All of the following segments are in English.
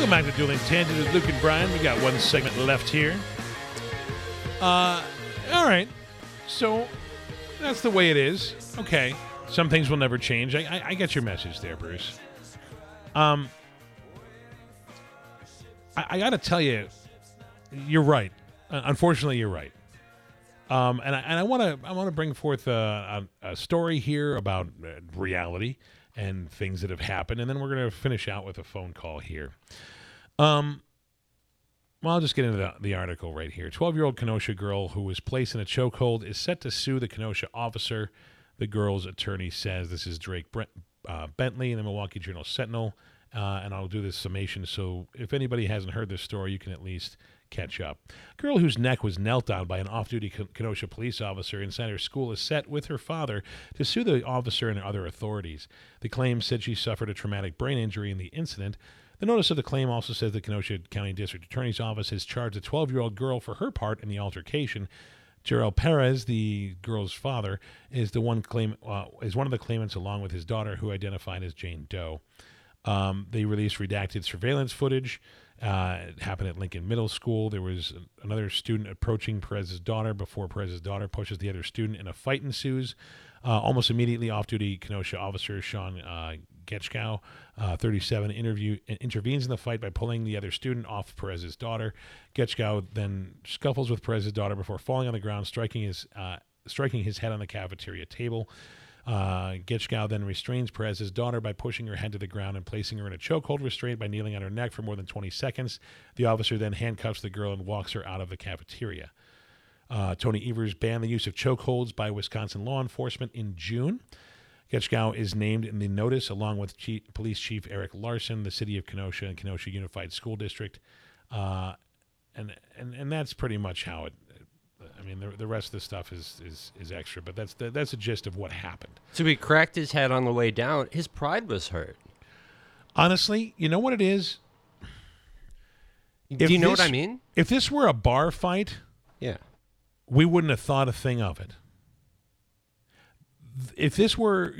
Welcome back to Dueling Tangent with Luke and Brian. We got one segment left here. All right. So that's the way it is. Okay. Some things will never change. I get your message there, Bruce. I got to tell you, you're right. Unfortunately, you're right. And I want to bring forth a story here about reality and things that have happened, and then we're going to finish out with a phone call here. Well, I'll just get into the article right here. 12-year-old Kenosha girl who was placed in a chokehold is set to sue the Kenosha officer. The girl's attorney says. This is Drake Bentley in the Milwaukee Journal-Sentinel, and I'll do this summation so if anybody hasn't heard this story, you can at least catch up. A girl whose neck was knelt down by an off-duty Kenosha police officer inside her school is set with her father to sue the officer and other authorities. The claim said she suffered a traumatic brain injury in the incident. The notice of the claim also says the Kenosha County District Attorney's Office has charged a 12-year-old girl for her part in the altercation. Jarrell Perez, the girl's father, is one of the claimants along with his daughter, who identified as Jane Doe. They released redacted surveillance footage. It happened at Lincoln Middle School. There was another student approaching Perez's daughter before Perez's daughter pushes the other student, and a fight ensues. Almost immediately, off-duty Kenosha officer Sean Getchkow, 37, intervenes in the fight by pulling the other student off Perez's daughter. Getchkow then scuffles with Perez's daughter before falling on the ground, striking his head on the cafeteria table. Getchkow then restrains Perez's daughter by pushing her head to the ground and placing her in a chokehold restraint by kneeling on her neck for more than 20 seconds. The officer then handcuffs the girl and walks her out of the cafeteria. Tony Evers banned the use of chokeholds by Wisconsin law enforcement in June. Getchkow is named in the notice along with Police Chief Eric Larson, the City of Kenosha, and Kenosha Unified School District. And that's pretty much how it. I mean, the rest of the stuff is extra, but that's the gist of what happened. So he cracked his head on the way down. His pride was hurt. Honestly, you know what it is? Do you know what I mean? If this were a bar fight, yeah, we wouldn't have thought a thing of it. If this were,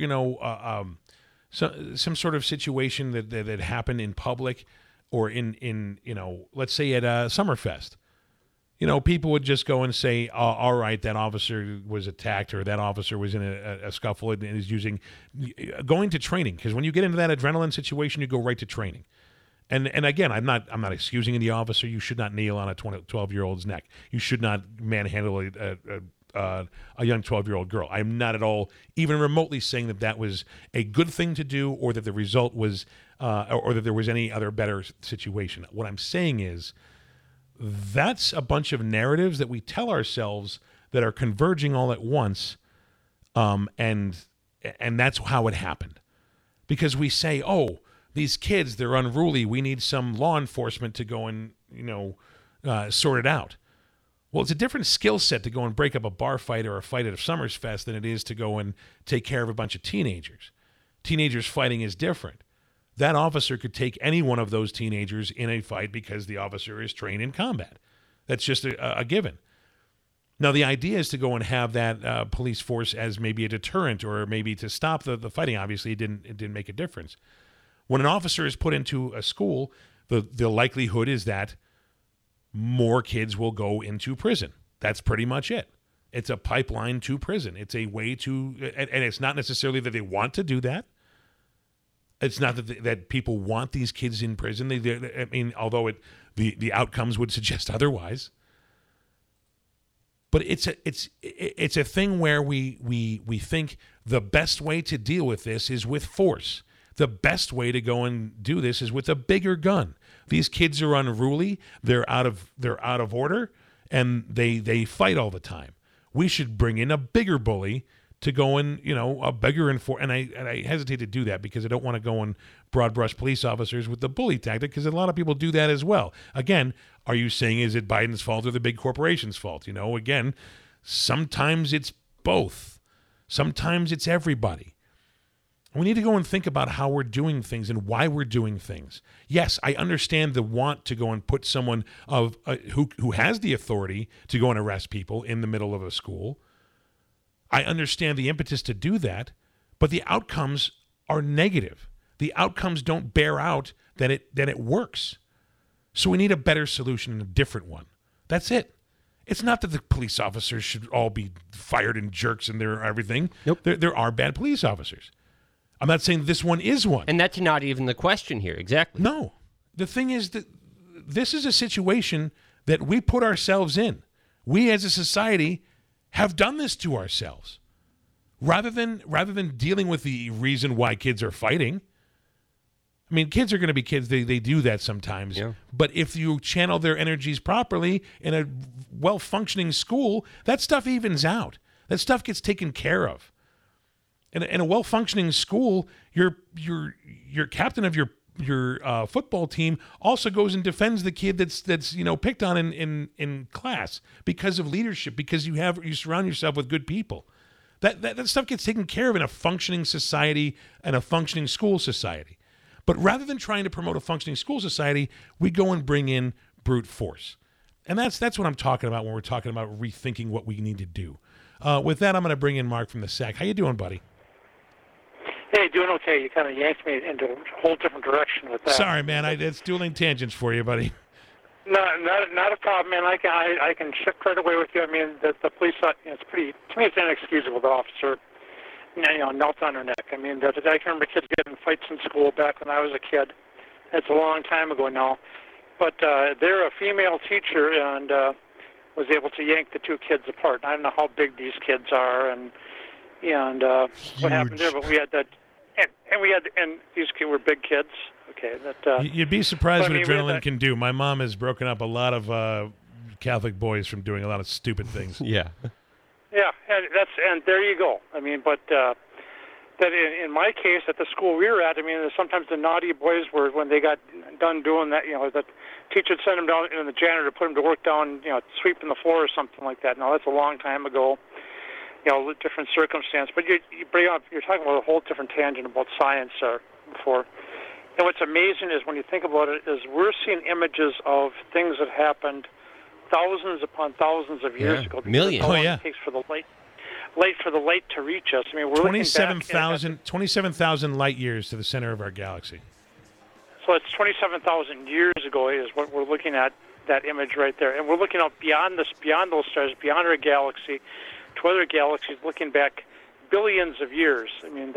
some sort of situation that happened in public or in let's say at Summerfest, people would just go and say, all right, that officer was attacked or that officer was in a scuffle and is going to training. Because when you get into that adrenaline situation, you go right to training. And again, I'm not excusing the officer. You should not kneel on a 12-year-old's neck. You should not manhandle a young 12-year-old girl. I'm not at all even remotely saying that was a good thing to do or that the result was or that there was any other better situation. What I'm saying is that's a bunch of narratives that we tell ourselves that are converging all at once, and that's how it happened. Because we say, oh, these kids, they're unruly. We need some law enforcement to go and, sort it out. Well, it's a different skill set to go and break up a bar fight or a fight at a Summerfest than it is to go and take care of a bunch of teenagers. Teenagers fighting is different. That officer could take any one of those teenagers in a fight because the officer is trained in combat. That's just a given. Now, the idea is to go and have that police force as maybe a deterrent or maybe to stop the fighting. Obviously, it didn't make a difference. When an officer is put into a school, the likelihood is that more kids will go into prison. That's pretty much it. It's a pipeline to prison. It's a way to, and it's not necessarily that they want to do that. It's not that people want these kids in prison. Although the outcomes would suggest otherwise. But it's a thing where we think the best way to deal with this is with force. The best way to go and do this is with a bigger gun. These kids are unruly. They're out of order, and they fight all the time. We should bring in a bigger bully to go and a bigger and I hesitate to do that because I don't want to go and broad brush police officers with the bully tactic because a lot of people do that as well. Again, are you saying is it Biden's fault or the big corporation's fault? Again, sometimes it's both. Sometimes it's everybody. We need to go and think about how we're doing things and why we're doing things. Yes, I understand the want to go and put someone who has the authority to go and arrest people in the middle of a school. I understand the impetus to do that, but the outcomes are negative. The outcomes don't bear out that it works. So we need a better solution and a different one. That's it. It's not that the police officers should all be fired and jerks and they're everything. Nope. There are bad police officers. I'm not saying this one is one. And that's not even the question here. Exactly. No. The thing is that this is a situation that we put ourselves in. We as a society have done this to ourselves. Rather than dealing with the reason why kids are fighting. I mean, kids are going to be kids. They do that sometimes. Yeah. But if you channel their energies properly in a well-functioning school, that stuff evens out. That stuff gets taken care of. In a well-functioning school, your captain of your football team also goes and defends the kid that's picked on in class because of leadership, because you surround yourself with good people. That stuff gets taken care of in a functioning society and a functioning school society. But rather than trying to promote a functioning school society, we go and bring in brute force. And that's what I'm talking about when we're talking about rethinking what we need to do. With that, I'm going to bring in Mark from the SAC. How you doing, buddy? Hey, doing okay. You kind of yanked me into a whole different direction with that. Sorry, man. It's dueling tangents for you, buddy. No, not a problem, man. I can shift right away with you. I mean, the police, it's pretty, to me, it's inexcusable. The officer, knelt on her neck. I mean, I can remember kids getting fights in school back when I was a kid. It's a long time ago now. But they're a female teacher and was able to yank the two kids apart. I don't know how big these kids are and what happened there, but we had that, and these kids were big kids. Okay, you'd be surprised what what adrenaline can do. My mom has broken up a lot of Catholic boys from doing a lot of stupid things. Yeah. Yeah, and there you go. I mean, but that in my case at the school we were at, I mean, sometimes the naughty boys were, when they got done doing that, the teacher would send them down, and the janitor put them to work down, sweeping the floor or something like that. Now that's a long time ago. Different circumstance. But you're talking about a whole different tangent about science before. And what's amazing is when you think about it, is we're seeing images of things that happened thousands upon thousands of years ago. Millions. Oh, yeah. It takes for the light to reach us. I mean, we're 27,000 light years to the center of our galaxy. So it's 27,000 years ago is what we're looking at, that image right there. And we're looking out beyond those stars, beyond our galaxy, to other galaxies, looking back billions of years. I mean,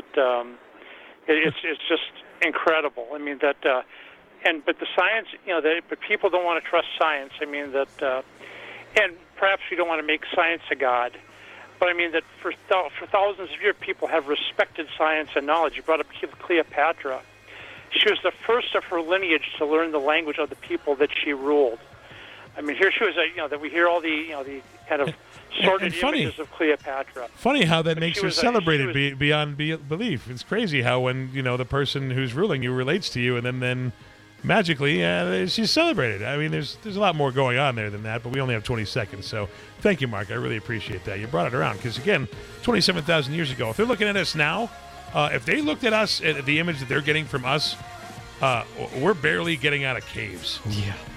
it's just incredible. I mean, but the science, but people don't want to trust science. I mean, and perhaps we don't want to make science a god. But I mean that for thousands of years, people have respected science and knowledge. You brought up Cleopatra. She was the first of her lineage to learn the language of the people that she ruled. I mean, here she was, that we hear all the kind of sordid images of Cleopatra. Funny how that makes her celebrated beyond belief. It's crazy how when the person who's ruling you relates to you, and then magically she's celebrated. I mean, there's a lot more going on there than that, but we only have 20 seconds. So thank you, Mark. I really appreciate that. You brought it around because, again, 27,000 years ago, if they're looking at us now, if they looked at us, at the image that they're getting from us, we're barely getting out of caves. Yeah.